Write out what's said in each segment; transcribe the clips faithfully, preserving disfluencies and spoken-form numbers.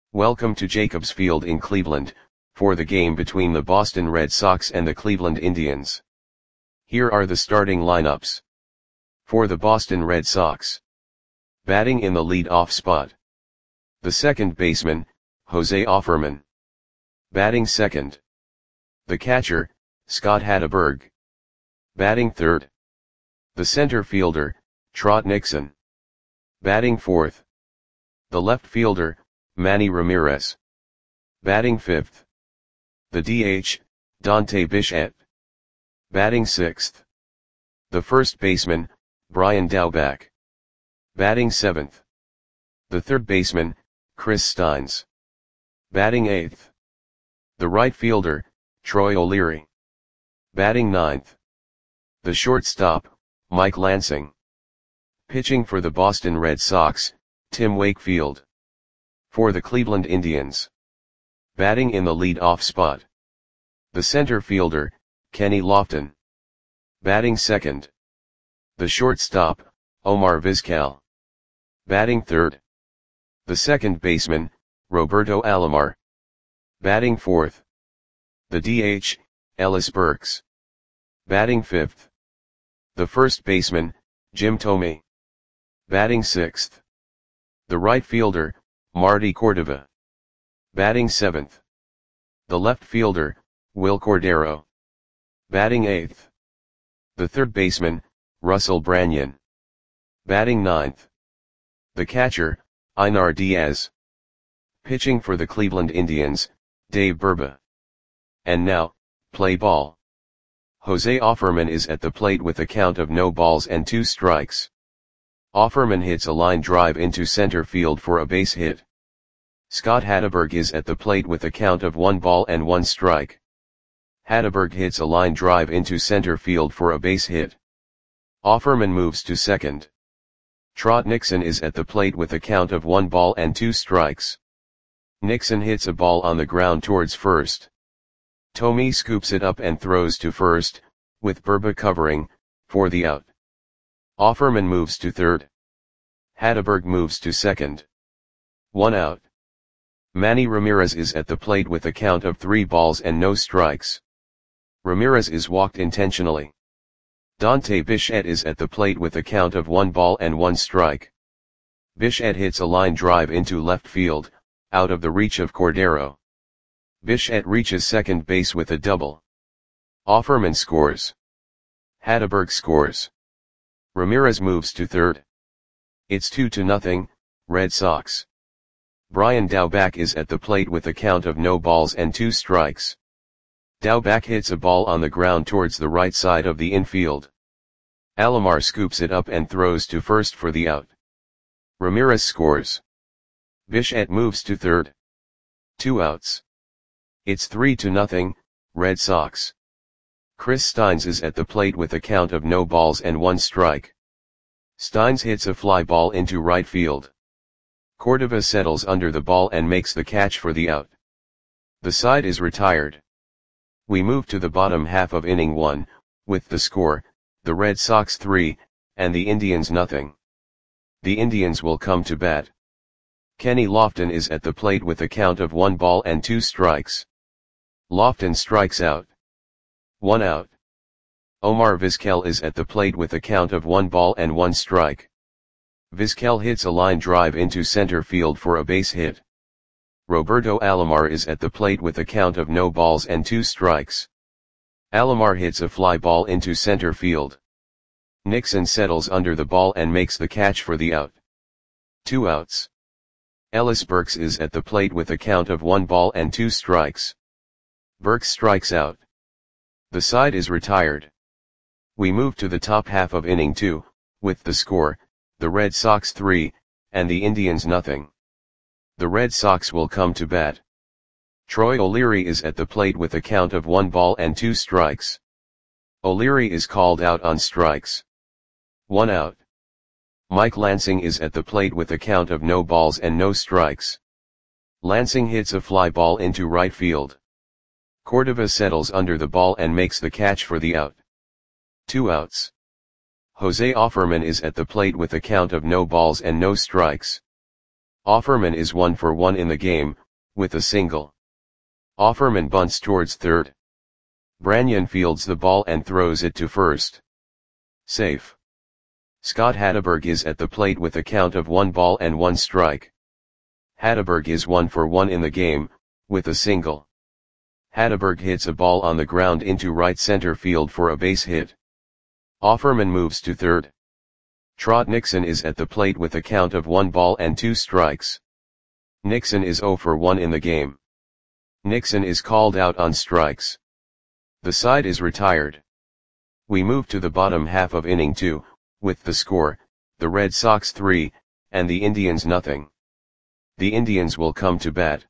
Welcome to Jacobs Field in Cleveland, for the game between the Boston Red Sox and the Cleveland Indians. Here are the starting lineups. For the Boston Red Sox. Batting in the lead-off spot. The second baseman, Jose Offerman. Batting second. The catcher, Scott Hatteberg. Batting third. The center fielder, Trot Nixon. Batting fourth. The left fielder, Manny Ramirez. Batting fifth. The D H, Dante Bichette. Batting sixth. The first baseman, Brian Daubach. Batting seventh. The third baseman, Chris Steins. Batting eighth. The right fielder, Troy O'Leary. Batting ninth. The shortstop, Mike Lansing. Pitching for the Boston Red Sox, Tim Wakefield. For the Cleveland Indians. Batting in the lead-off spot. The center fielder, Kenny Lofton. Batting second. The shortstop, Omar Vizquel. Batting third. The second baseman, Roberto Alomar. Batting fourth. The D H, Ellis Burks. Batting fifth. The first baseman, Jim Thome. Batting sixth. The right fielder, Marty Cordova. Batting seventh. The left fielder, Will Cordero. Batting eighth. The third baseman, Russell Branyan. Batting ninth. The catcher, Einar Diaz. Pitching for the Cleveland Indians, Dave Burba. And now, play ball. Jose Offerman is at the plate with a count of no balls and two strikes. Offerman hits a line drive into center field for a base hit. Scott Hatteberg is at the plate with a count of one ball and one strike. Hatteberg hits a line drive into center field for a base hit. Offerman moves to second. Trot Nixon is at the plate with a count of one ball and two strikes. Nixon hits a ball on the ground towards first. Thome scoops it up and throws to first, with Burba covering, for the out. Offerman moves to third. Hatteberg moves to second. One out. Manny Ramirez is at the plate with a count of three balls and no strikes. Ramirez is walked intentionally. Dante Bichette is at the plate with a count of one ball and one strike. Bichette hits a line drive into left field, out of the reach of Cordero. Bichette reaches second base with a double. Offerman scores. Hatteberg scores. Ramirez moves to third. It's two to nothing, Red Sox. Brian Daubach is at the plate with a count of no balls and two strikes. Daubach hits a ball on the ground towards the right side of the infield. Alomar scoops it up and throws to first for the out. Ramirez scores. Bichette moves to third. Two outs. It's three to nothing, Red Sox. Chris Steins is at the plate with a count of no balls and one strike. Steins hits a fly ball into right field. Cordova settles under the ball and makes the catch for the out. The side is retired. We move to the bottom half of inning one, with the score, the Red Sox three, and the Indians nothing. The Indians will come to bat. Kenny Lofton is at the plate with a count of one ball and two strikes. Lofton strikes out. One out. Omar Vizquel is at the plate with a count of one ball and one strike. Vizquel hits a line drive into center field for a base hit. Roberto Alomar is at the plate with a count of no balls and two strikes. Alomar hits a fly ball into center field. Nixon settles under the ball and makes the catch for the out. Two outs. Ellis Burks is at the plate with a count of one ball and two strikes. Burks strikes out. The side is retired. We move to the top half of inning two, with the score, the Red Sox three, and the Indians nothing. The Red Sox will come to bat. Troy O'Leary is at the plate with a count of one ball and two strikes. O'Leary is called out on strikes. One out. Mike Lansing is at the plate with a count of no balls and no strikes. Lansing hits a fly ball into right field. Cordova settles under the ball and makes the catch for the out. Two outs. Jose Offerman is at the plate with a count of no balls and no strikes. Offerman is one for one in the game, with a single. Offerman bunts towards third. Branyan fields the ball and throws it to first. Safe. Scott Hatteberg is at the plate with a count of one ball and one strike. Hatteberg is one for one in the game, with a single. Hatteberg hits a ball on the ground into right center field for a base hit. Offerman moves to third. Trot Nixon is at the plate with a count of one ball and two strikes. Nixon is zero for one in the game. Nixon is called out on strikes. The side is retired. We move to the bottom half of inning two, with the score, the Red Sox three, and the Indians nothing. The Indians will come to bat.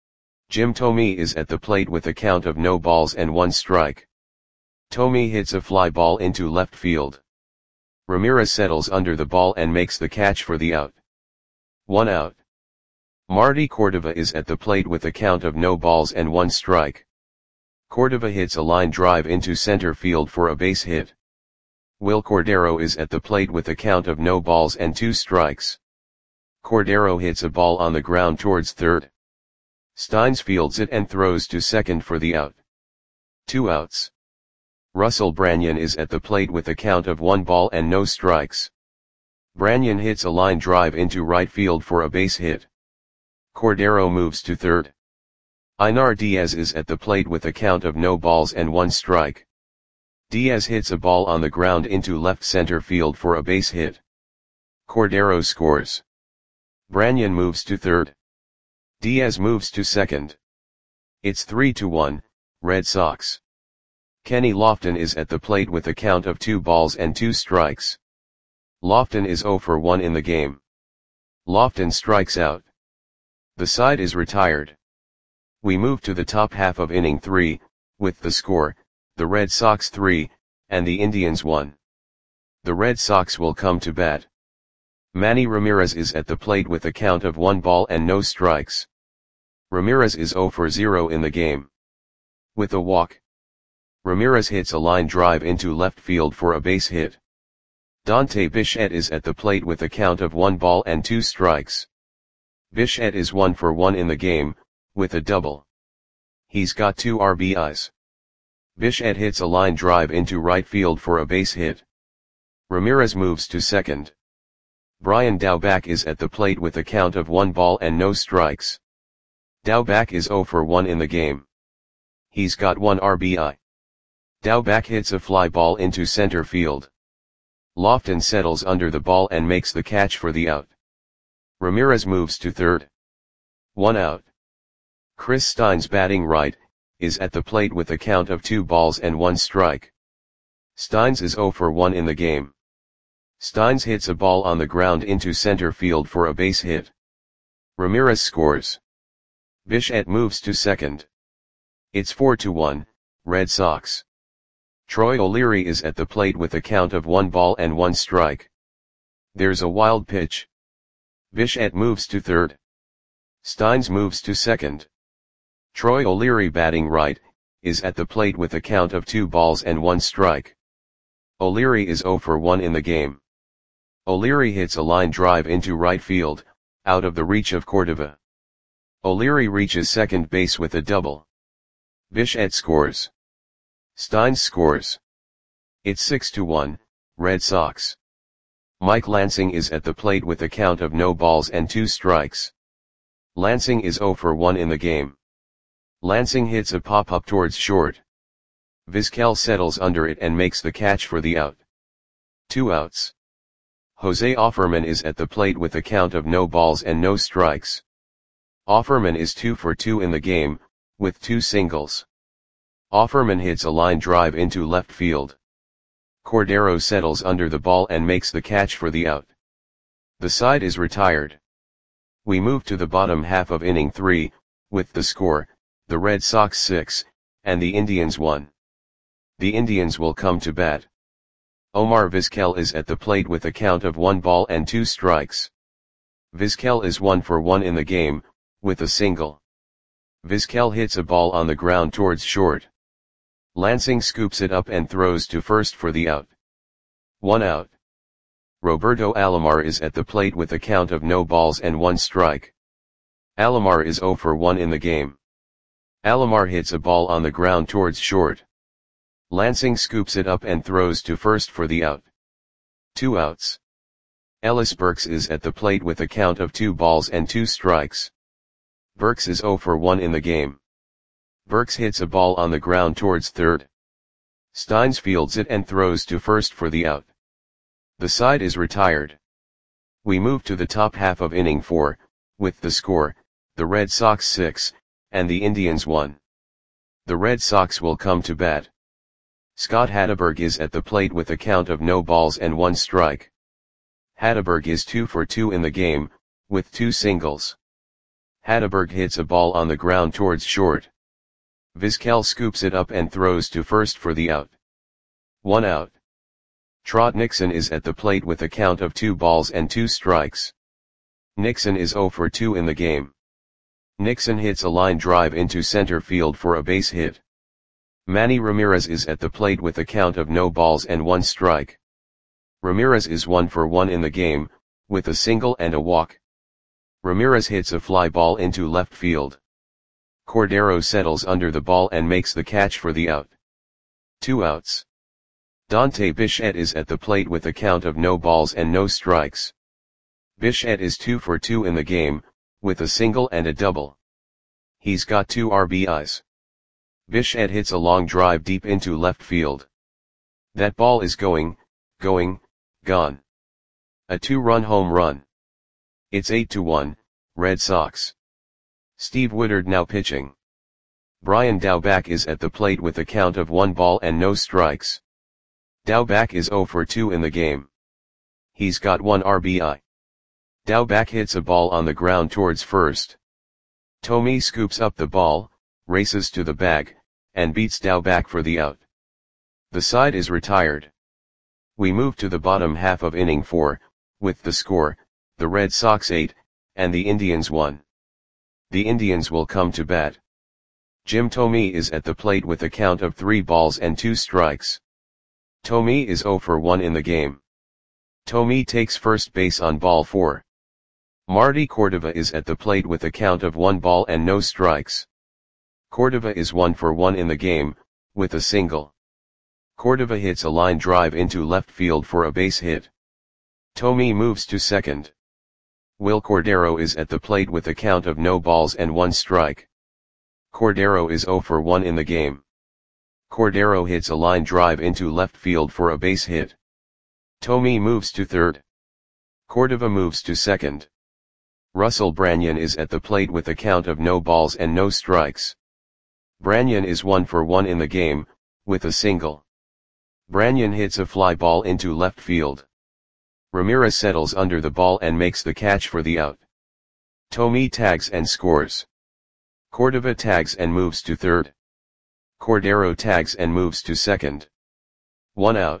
Jim Thome is at the plate with a count of no balls and one strike. Thome hits a fly ball into left field. Ramirez settles under the ball and makes the catch for the out. One out. Marty Cordova is at the plate with a count of no balls and one strike. Cordova hits a line drive into center field for a base hit. Will Cordero is at the plate with a count of no balls and two strikes. Cordero hits a ball on the ground towards third. Steins fields it and throws to second for the out. Two outs. Russell Branyan is at the plate with a count of one ball and no strikes. Branyan hits a line drive into right field for a base hit. Cordero moves to third. Einar Diaz is at the plate with a count of no balls and one strike. Diaz hits a ball on the ground into left center field for a base hit. Cordero scores. Branyan moves to third. Diaz moves to second. It's three to one, Red Sox. Kenny Lofton is at the plate with a count of two balls and two strikes. Lofton is zero for one in the game. Lofton strikes out. The side is retired. We move to the top half of inning three, with the score, the Red Sox three, and the Indians one. The Red Sox will come to bat. Manny Ramirez is at the plate with a count of one ball and no strikes. Ramirez is zero for zero in the game. With a walk. Ramirez hits a line drive into left field for a base hit. Dante Bichette is at the plate with a count of one ball and two strikes. Bichette is one for one in the game, with a double. He's got two R B Is. Bichette hits a line drive into right field for a base hit. Ramirez moves to second. Brian Daubach is at the plate with a count of one ball and no strikes. Daubach is zero for one in the game. He's got one R B I. Daubach hits a fly ball into center field. Lofton settles under the ball and makes the catch for the out. Ramirez moves to third. One out. Chris Steins, batting right, is at the plate with a count of two balls and one strike. Steins is zero for one in the game. Steins hits a ball on the ground into center field for a base hit. Ramirez scores. Bichette moves to second. It's four to one, Red Sox. Troy O'Leary is at the plate with a count of one ball and one strike. There's a wild pitch. Bichette moves to third. Steins moves to second. Troy O'Leary, batting right, is at the plate with a count of two balls and one strike. O'Leary is zero for one in the game. O'Leary hits a line drive into right field, out of the reach of Cordova. O'Leary reaches second base with a double. Bichette scores. Steins scores. It's six to one, Red Sox. Mike Lansing is at the plate with a count of no balls and two strikes. Lansing is zero for one in the game. Lansing hits a pop-up towards short. Vizquel settles under it and makes the catch for the out. Two outs. Jose Offerman is at the plate with a count of no balls and no strikes. Offerman is two for two in the game, with two singles. Offerman hits a line drive into left field. Cordero settles under the ball and makes the catch for the out. The side is retired. We move to the bottom half of inning three, with the score, the Red Sox six, and the Indians one. The Indians will come to bat. Omar Vizquel is at the plate with a count of one ball and two strikes. Vizquel is one for one in the game, with a single. Vizquel hits a ball on the ground towards short. Lansing scoops it up and throws to first for the out. One out. Roberto Alomar is at the plate with a count of no balls and one strike. Alomar is zero for one in the game. Alomar hits a ball on the ground towards short. Lansing scoops it up and throws to first for the out. Two outs. Ellis Burks is at the plate with a count of two balls and two strikes. Burks is zero for one in the game. Burks hits a ball on the ground towards third. Steins fields it and throws to first for the out. The side is retired. We move to the top half of inning four, with the score, the Red Sox six, and the Indians one. The Red Sox will come to bat. Scott Hatteberg is at the plate with a count of no balls and one strike. Hatteberg is two for two in the game, with two singles. Hatteberg hits a ball on the ground towards short. Vizquel scoops it up and throws to first for the out. One out. Trot Nixon is at the plate with a count of two balls and two strikes. Nixon is zero for two in the game. Nixon hits a line drive into center field for a base hit. Manny Ramirez is at the plate with a count of no balls and one strike. Ramirez is one for one in the game, with a single and a walk. Ramirez hits a fly ball into left field. Cordero settles under the ball and makes the catch for the out. Two outs. Dante Bichette is at the plate with a count of no balls and no strikes. Bichette is two for two in the game, with a single and a double. He's got two R B Is. Bichette hits a long drive deep into left field. That ball is going, going, gone. A two-run home run. It's eight to one, Red Sox. Steve Woodard now pitching. Brian Daubach is at the plate with a count of one ball and no strikes. Daubach is zero for two in the game. He's got one R B I. Daubach hits a ball on the ground towards first. Tomei scoops up the ball, races to the bag, and beats Daubach for the out. The side is retired. We move to the bottom half of inning four, with the score, the Red Sox eight, and the Indians one. The Indians will come to bat. Jim Thome is at the plate with a count of three balls and two strikes. Thome is zero for one in the game. Thome takes first base on ball four. Marty Cordova is at the plate with a count of one ball and no strikes. Cordova is one for one in the game, with a single. Cordova hits a line drive into left field for a base hit. Thome moves to second. Will Cordero is at the plate with a count of no balls and one strike. Cordero is zero for one in the game. Cordero hits a line drive into left field for a base hit. Thome moves to third. Cordova moves to second. Russell Branyan is at the plate with a count of no balls and no strikes. Branyan is one for one in the game, with a single. Branyan hits a fly ball into left field. Ramirez settles under the ball and makes the catch for the out. Thome tags and scores. Cordova tags and moves to third. Cordero tags and moves to second. One out.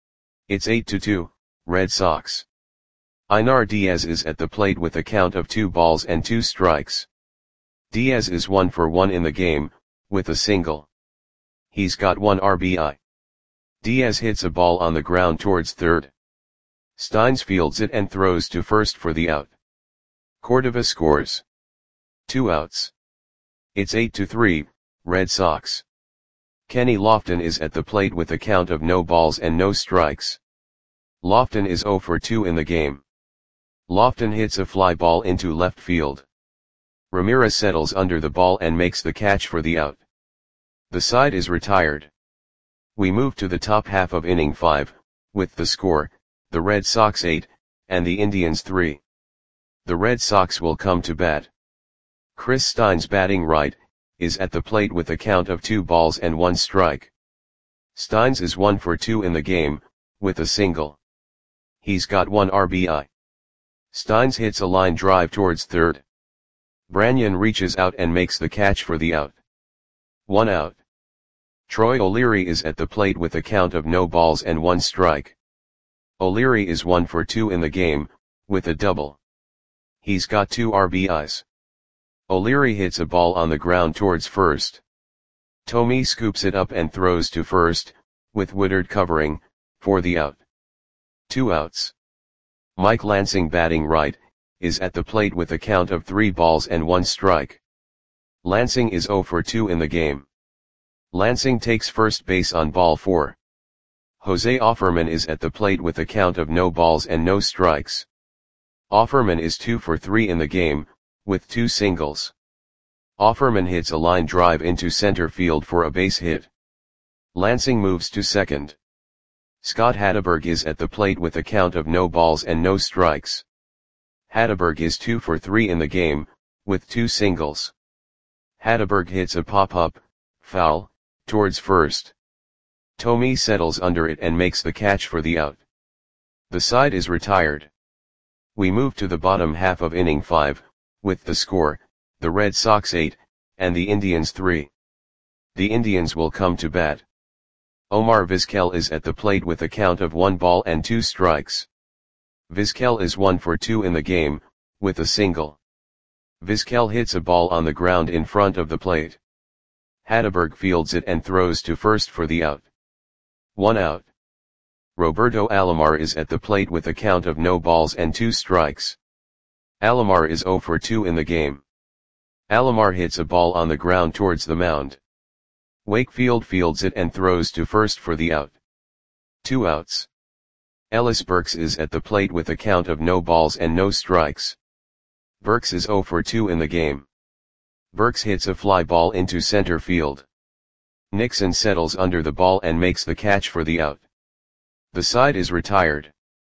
It's eight to two, Red Sox. Einar Diaz is at the plate with a count of two balls and two strikes. Diaz is one for one in the game, with a single. He's got one R B I. Diaz hits a ball on the ground towards third. Steins fields it and throws to first for the out. Cordova scores. Two outs. It's eight to three, Red Sox. Kenny Lofton is at the plate with a count of no balls and no strikes. Lofton is zero for two in the game. Lofton hits a fly ball into left field. Ramirez settles under the ball and makes the catch for the out. The side is retired. We move to the top half of inning five, with the score, the Red Sox eight, and the Indians three. The Red Sox will come to bat. Chris Steins batting right, is at the plate with a count of two balls and one strike. Steins is one for two in the game, with a single. He's got one R B I. Steins hits a line drive towards third. Branyan reaches out and makes the catch for the out. One out. Troy O'Leary is at the plate with a count of no balls and one strike. O'Leary is one for two in the game, with a double. He's got two R B Is. O'Leary hits a ball on the ground towards first. Thome scoops it up and throws to first, with Woodard covering, for the out. Two outs. Mike Lansing batting right, is at the plate with a count of three balls and one strike. Lansing is zero for two in the game. Lansing takes first base on ball four. Jose Offerman is at the plate with a count of no balls and no strikes. Offerman is two for three in the game, with two singles. Offerman hits a line drive into center field for a base hit. Lansing moves to second. Scott Hatteberg is at the plate with a count of no balls and no strikes. Hatteberg is two for three in the game, with two singles. Hatteberg hits a pop-up, foul, towards first. Thome settles under it and makes the catch for the out. The side is retired. We move to the bottom half of inning five, with the score, the Red Sox eight, and the Indians three. The Indians will come to bat. Omar Vizquel is at the plate with a count of one ball and two strikes. Vizquel is one for two in the game, with a single. Vizquel hits a ball on the ground in front of the plate. Hatteberg fields it and throws to first for the out. One out. Roberto Alomar is at the plate with a count of no balls and two strikes. Alomar is zero for two in the game. Alomar hits a ball on the ground towards the mound. Wakefield fields it and throws to first for the out. Two outs. Ellis Burks is at the plate with a count of no balls and no strikes. Burks is zero for two in the game. Burks hits a fly ball into center field. Nixon settles under the ball and makes the catch for the out. The side is retired.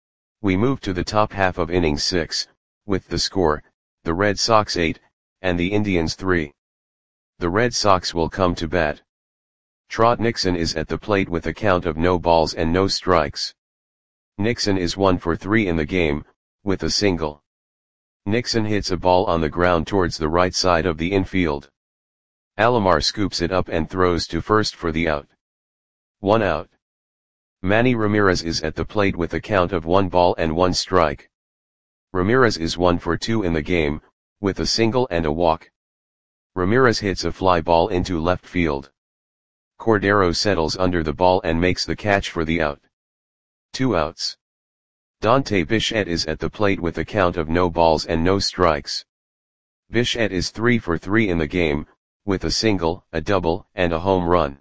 We move to the top half of inning six, with the score, the Red Sox eight, and the Indians three. The Red Sox will come to bat. Trot Nixon is at the plate with a count of no balls and no strikes. Nixon is one for three in the game, with a single. Nixon hits a ball on the ground towards the right side of the infield. Alomar scoops it up and throws to first for the out. One out. Manny Ramirez is at the plate with a count of one ball and one strike. Ramirez is one for two in the game, with a single and a walk. Ramirez hits a fly ball into left field. Cordero settles under the ball and makes the catch for the out. Two outs. Dante Bichette is at the plate with a count of no balls and no strikes. Bichette is three for three in the game, with a single, a double, and a home run.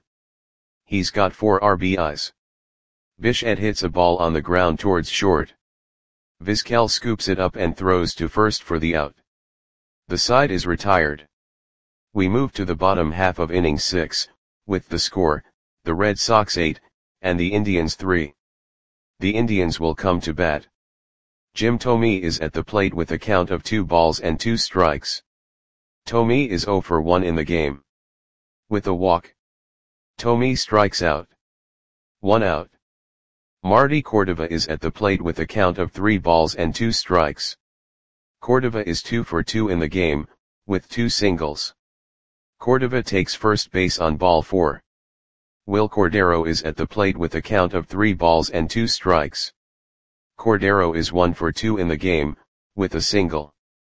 He's got four R B Is. Bichette hits a ball on the ground towards short. Vizquel scoops it up and throws to first for the out. The side is retired. We move to the bottom half of inning six, with the score, the Red Sox eight, and the Indians three. The Indians will come to bat. Jim Thome is at the plate with a count of two balls and two strikes. Thome is zero for one in the game. With a walk. Thome strikes out. One out. Marty Cordova is at the plate with a count of three balls and two strikes. Cordova is two for two in the game, with two singles. Cordova takes first base on ball four. Will Cordero is at the plate with a count of three balls and two strikes. Cordero is one for two in the game, with a single.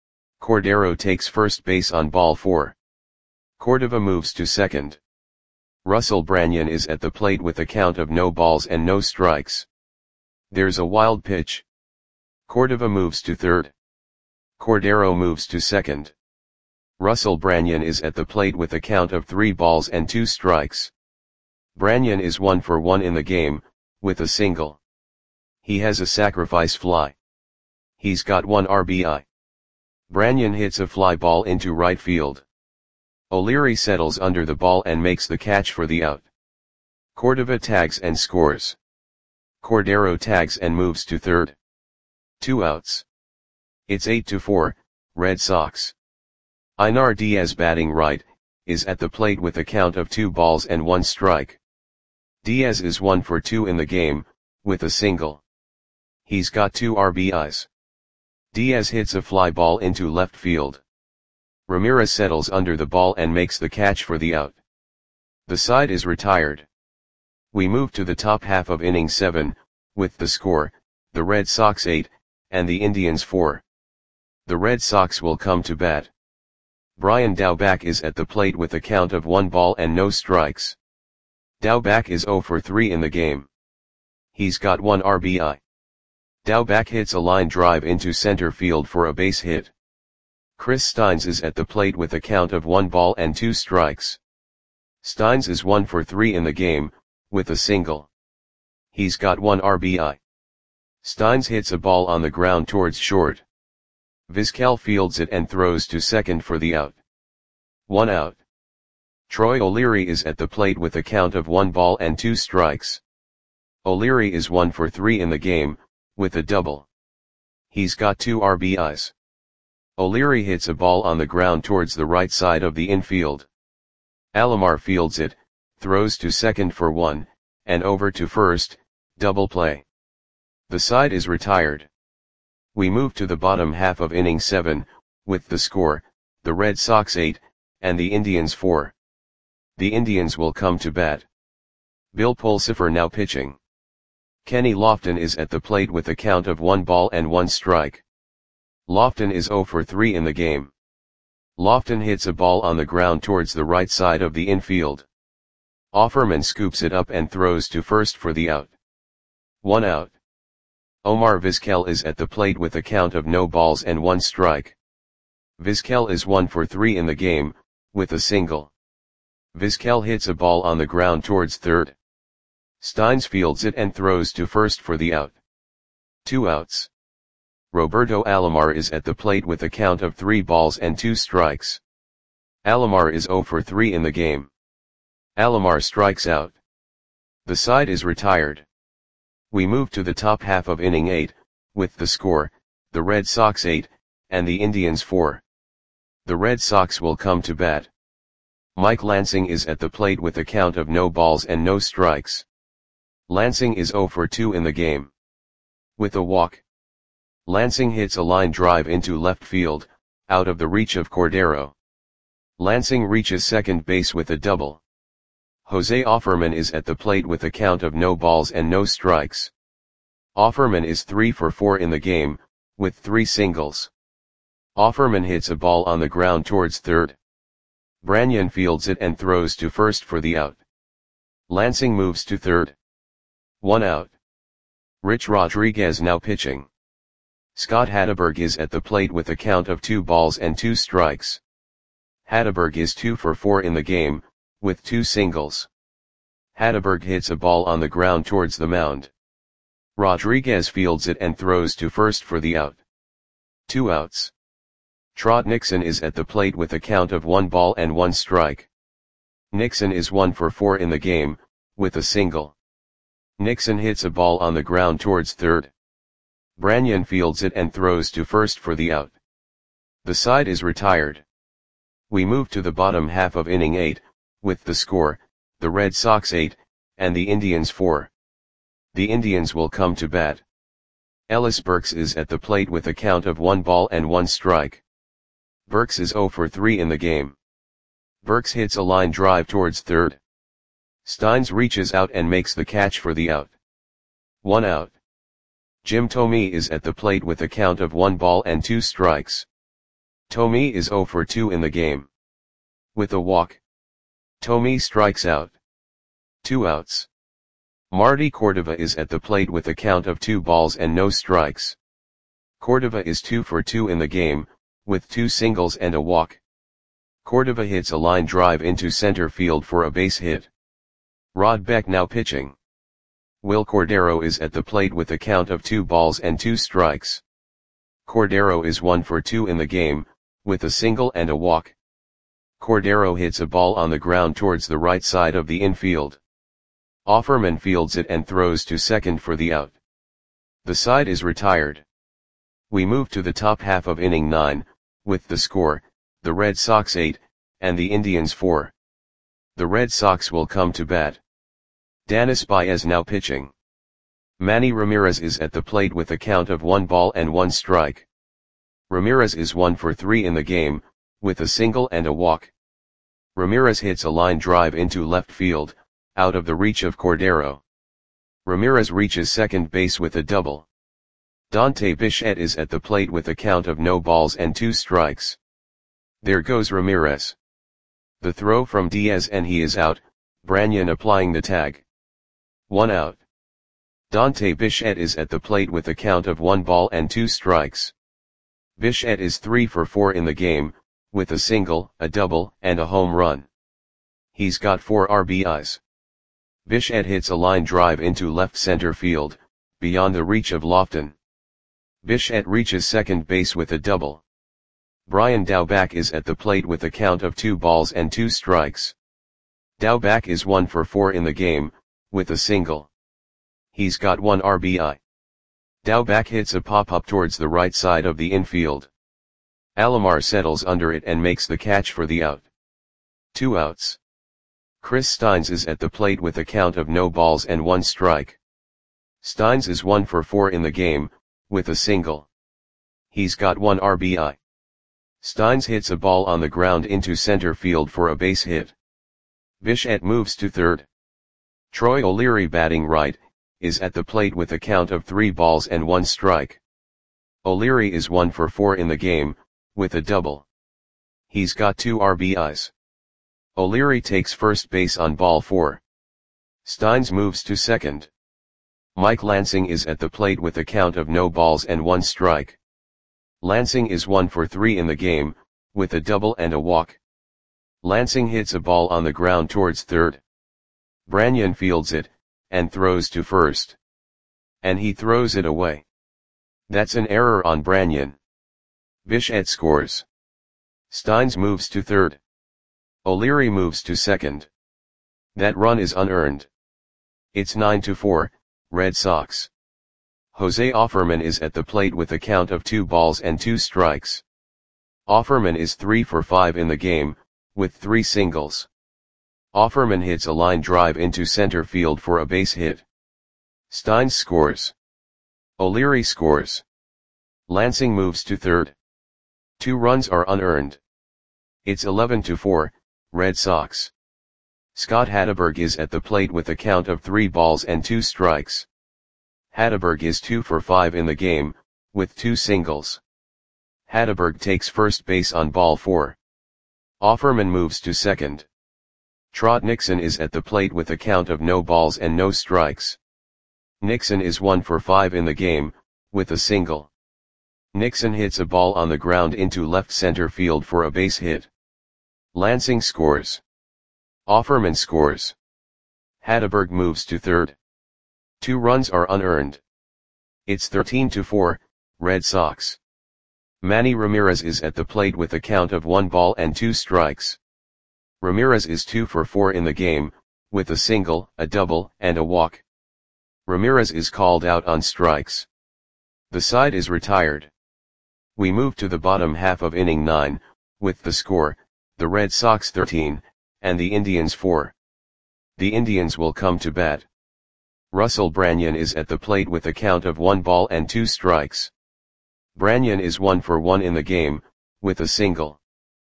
Cordero takes first base on ball four. Cordova moves to second. Russell Branyan is at the plate with a count of no balls and no strikes. There's a wild pitch. Cordova moves to third. Cordero moves to second. Russell Branyan is at the plate with a count of three balls and two strikes. Branyan is one for one in the game, with a single. He has a sacrifice fly. He's got one R B I. Branyan hits a fly ball into right field. O'Leary settles under the ball and makes the catch for the out. Cordova tags and scores. Cordero tags and moves to third. Two outs. It's eight to four, Red Sox. Einar Diaz, batting right, is at the plate with a count of two balls and one strike. Diaz is one for two in the game, with a single. He's got two R B Is. Diaz hits a fly ball into left field. Ramirez settles under the ball and makes the catch for the out. The side is retired. We move to the top half of inning seven, with the score, the Red Sox eight, and the Indians four. The Red Sox will come to bat. Brian Daubach is at the plate with a count of one ball and no strikes. Daubach is zero for three in the game. He's got one R B I. Daubach hits a line drive into center field for a base hit. Chris Steins is at the plate with a count of one ball and two strikes. Steins is one for three in the game, with a single. He's got one R B I. Steins hits a ball on the ground towards short. Vizquel fields it and throws to second for the out. One out. Troy O'Leary is at the plate with a count of one ball and two strikes. O'Leary is one for three in the game, with a double. He's got two R B Is. O'Leary hits a ball on the ground towards the right side of the infield. Alomar fields it, throws to second for one, and over to first, double play. The side is retired. We move to the bottom half of inning seven, with the score, the Red Sox eight, and the Indians four. The Indians will come to bat. Bill Pulsipher now pitching. Kenny Lofton is at the plate with a count of one ball and one strike. Lofton is zero for three in the game. Lofton hits a ball on the ground towards the right side of the infield. Offerman scoops it up and throws to first for the out. One out. Omar Vizquel is at the plate with a count of no balls and one strike. Vizquel is one for three in the game, with a single. Vizquel hits a ball on the ground towards third. Steins fields it and throws to first for the out. Two outs. Roberto Alomar is at the plate with a count of three balls and two strikes. Alomar is zero for three in the game. Alomar strikes out. The side is retired. We move to the top half of inning eight, with the score, the Red Sox eight, and the Indians four. The Red Sox will come to bat. Mike Lansing is at the plate with a count of no balls and no strikes. Lansing is zero for two in the game. With a walk. Lansing hits a line drive into left field, out of the reach of Cordero. Lansing reaches second base with a double. Jose Offerman is at the plate with a count of no balls and no strikes. Offerman is three for four in the game, with three singles. Offerman hits a ball on the ground towards third. Branyan fields it and throws to first for the out. Lansing moves to third. One out. Rich Rodriguez now pitching. Scott Hatteberg is at the plate with a count of two balls and two strikes. Hatteberg is two for four in the game, with two singles. Hatteberg hits a ball on the ground towards the mound. Rodriguez fields it and throws to first for the out. Two outs. Trot Nixon is at the plate with a count of one ball and one strike. Nixon is one for four in the game, with a single. Nixon hits a ball on the ground towards third. Branyan fields it and throws to first for the out. The side is retired. We move to the bottom half of inning eight, with the score, the Red Sox eight, and the Indians four. The Indians will come to bat. Ellis Burks is at the plate with a count of one ball and one strike. Burks is zero for three in the game. Burks hits a line drive towards third. Steins reaches out and makes the catch for the out. One out. Jim Thome is at the plate with a count of one ball and two strikes. Thome is zero for two in the game. With a walk. Thome strikes out. Two outs. Marty Cordova is at the plate with a count of two balls and no strikes. Cordova is two for two in the game, with two singles and a walk. Cordova hits a line drive into center field for a base hit. Rod Beck now pitching. Will Cordero is at the plate with a count of two balls and two strikes. Cordero is one for two in the game, with a single and a walk. Cordero hits a ball on the ground towards the right side of the infield. Offerman fields it and throws to second for the out. The side is retired. We move to the top half of inning nine, with the score, the Red Sox eight, and the Indians four. The Red Sox will come to bat. Danis Baez now pitching. Manny Ramirez is at the plate with a count of one ball and one strike. Ramirez is one for three in the game, with a single and a walk. Ramirez hits a line drive into left field, out of the reach of Cordero. Ramirez reaches second base with a double. Dante Bichette is at the plate with a count of no balls and two strikes. There goes Ramirez. The throw from Diaz and he is out, Branyan applying the tag. One out. Dante Bichette is at the plate with a count of one ball and two strikes. Bichette is three for four in the game, with a single, a double, and a home run. He's got four R B Is. Bichette hits a line drive into left center field, beyond the reach of Lofton. Bichette reaches second base with a double. Brian Daubach is at the plate with a count of two balls and two strikes. Daubach is one for four in the game, with a single. He's got one R B I. Daubach hits a pop-up towards the right side of the infield. Alomar settles under it and makes the catch for the out. Two outs. Chris Steins is at the plate with a count of no balls and one strike. Steins is one for four in the game, with a single. He's got one R B I. Steins hits a ball on the ground into center field for a base hit. Bichette moves to third. Troy O'Leary, batting right, is at the plate with a count of three balls and one strike. O'Leary is one for four in the game, with a double. He's got two R B Is. O'Leary takes first base on ball four. Steins moves to second. Mike Lansing is at the plate with a count of no balls and one strike. Lansing is one for three in the game, with a double and a walk. Lansing hits a ball on the ground towards third. Branyan fields it, and throws to first. And he throws it away. That's an error on Branyan. Bichette scores. Steins moves to third. O'Leary moves to second. That run is unearned. It's nine to four, Red Sox. Jose Offerman is at the plate with a count of two balls and two strikes. Offerman is three for five in the game, with three singles. Offerman hits a line drive into center field for a base hit. Steins scores. O'Leary scores. Lansing moves to third. Two runs are unearned. It's eleven to four, Red Sox. Scott Hatteberg is at the plate with a count of three balls and two strikes. Hatteberg is two for five in the game, with two singles. Hatteberg takes first base on ball four. Offerman moves to second. Trot Nixon is at the plate with a count of no balls and no strikes. Nixon is one for five in the game, with a single. Nixon hits a ball on the ground into left center field for a base hit. Lansing scores. Offerman scores. Hatteberg moves to third. Two runs are unearned. It's thirteen to four, Red Sox. Manny Ramirez is at the plate with a count of one ball and two strikes. Ramirez is two for four in the game, with a single, a double, and a walk. Ramirez is called out on strikes. The side is retired. We move to the bottom half of inning nine, with the score, the Red Sox thirteen, and the Indians four. The Indians will come to bat. Russell Branyan is at the plate with a count of one ball and two strikes. Branyan is one for one in the game, with a single.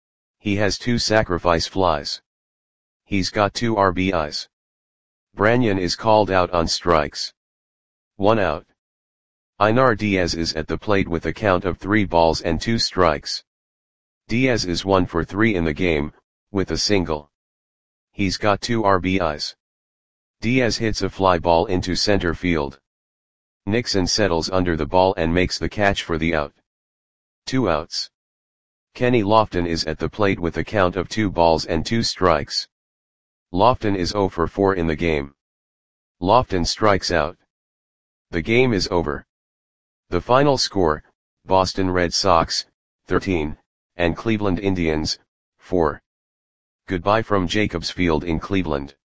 He has two sacrifice flies. He's got two R B Is. Branyan is called out on strikes. One out. Einar Diaz is at the plate with a count of three balls and two strikes. Diaz is one for three in the game, with a single. He's got two R B Is. Diaz hits a fly ball into center field. Nixon settles under the ball and makes the catch for the out. Two outs. Kenny Lofton is at the plate with a count of two balls and two strikes. Lofton is zero for four in the game. Lofton strikes out. The game is over. The final score, Boston Red Sox, thirteen, and Cleveland Indians, four. Goodbye from Jacobs Field in Cleveland.